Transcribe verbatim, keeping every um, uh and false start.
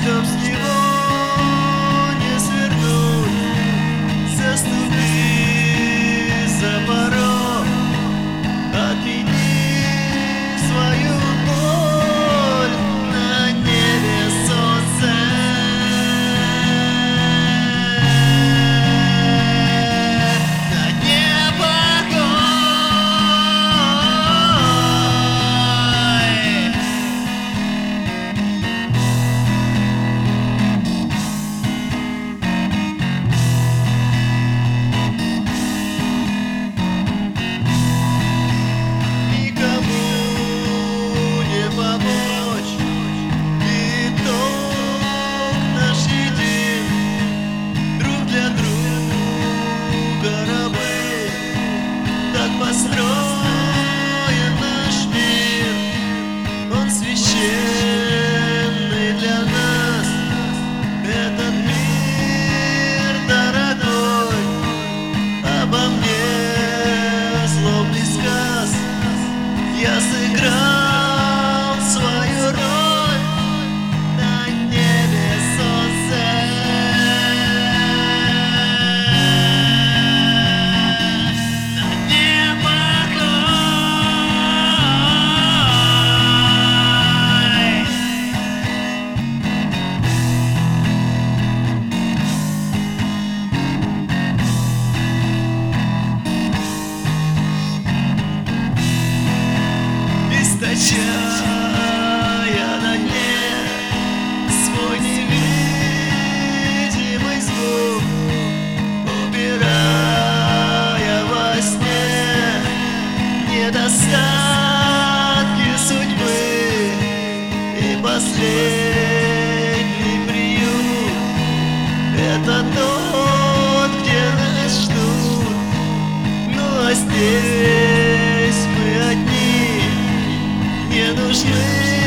чтоб с него не свернуть. Заступи за порог, отмени свою боль. На небе солнце, на небо огонь. Никому не помочь, итог наш един. Друг для друга рабы, так построен наш мир. Он священный для нас, этот мир дорогой. Обо мне злобный сказ, я сыграл свою роль. На небе солнце, на небо огонь. Источая на дне свой невидимый звук, убирая во сне недостатки судьбы и последний приют. Это тот, где нас ждут, ну а здесь мы одни. Не нужны